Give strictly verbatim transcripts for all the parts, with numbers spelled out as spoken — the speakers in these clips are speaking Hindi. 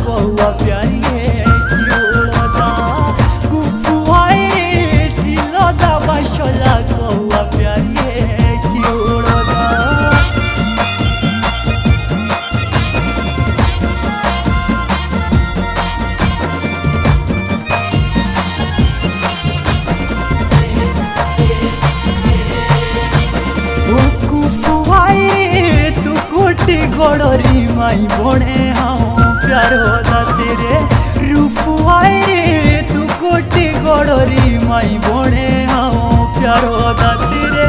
कौआ प्यारी किड़दा गुफुआई तिलदा बासला कौआ प्यारी किड़दा गोड़री माई बोने हाँ प्यारो दाते रे रूफुआई रे तू कोटी गोड़री माई बोने हाँ प्यारो दाते रे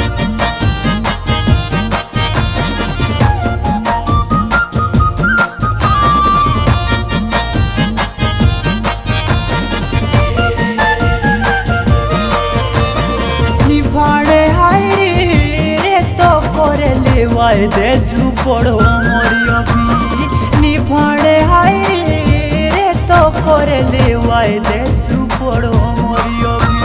निभाड़े हाय रे तो करे लेवाए दे झुपड़ो मोरियो भी निभाड़े हाय रे तो करे लेवाए दे झुपड़ो मोरियो भी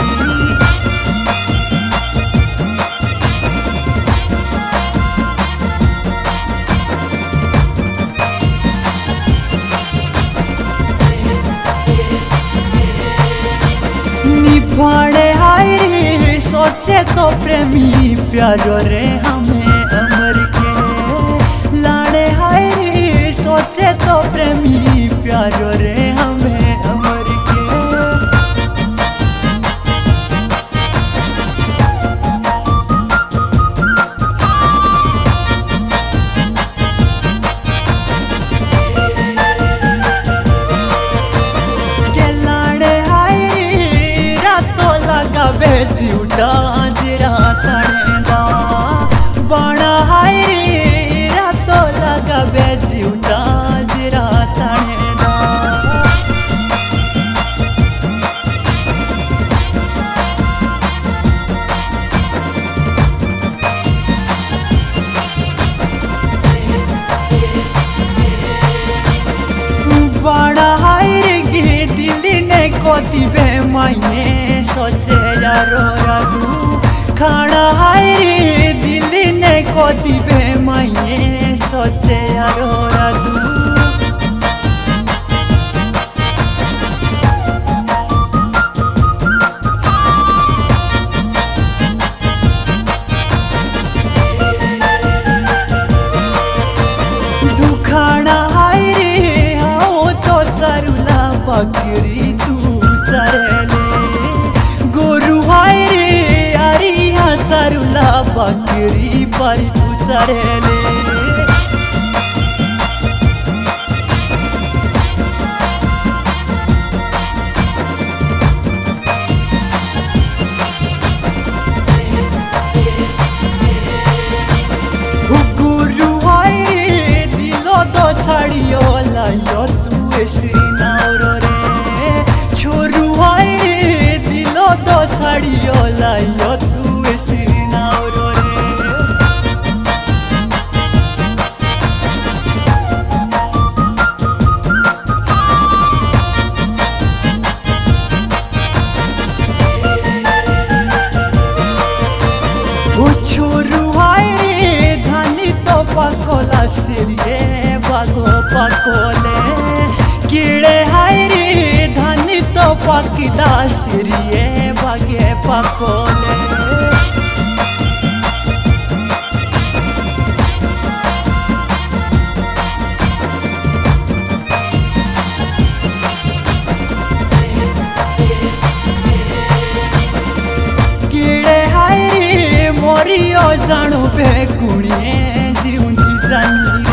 निभाड़े हाय रे सोचे तो प्रेमी प्यारो रे हमें अमर के लाड़े हाय रे सोचे तो प्रेमी प्यारो रे हमें अमर के के लाड़े हाय रे रातों लगा बेची उठा जरा तड़ेदा बाणा हाय रे रातों लगा बेची उठा जरा तड़ेदा बाणा हाय रे दिल्ली ने कोती बे मायने सोचे यारो रागू खाना हाय रे दिल्ली ने कोती बे मायने सोचे यारो रागू दुखाना हाय रे आओ तो चरुला बकरी तू चरेले गोरु हाय रे अरिया चरुला बकरी पर तू चरेले गुरु हाय रे दिलो तो छड़ियो लाइयो तू ऐसी नाउरो रे छोरू हाय रे दिलो तो छड़ियो लाइयो तू ऐसी नाउरो रे ओ छोरू हाय रे धानी तो पकोला सिरिए बागो पकोले कीड़े हाय रे धानी तो पकिदा सिरिए बागे पकोले कीड़े हाय रे मोरियो जानू बे कुड़िए जीवंती जानी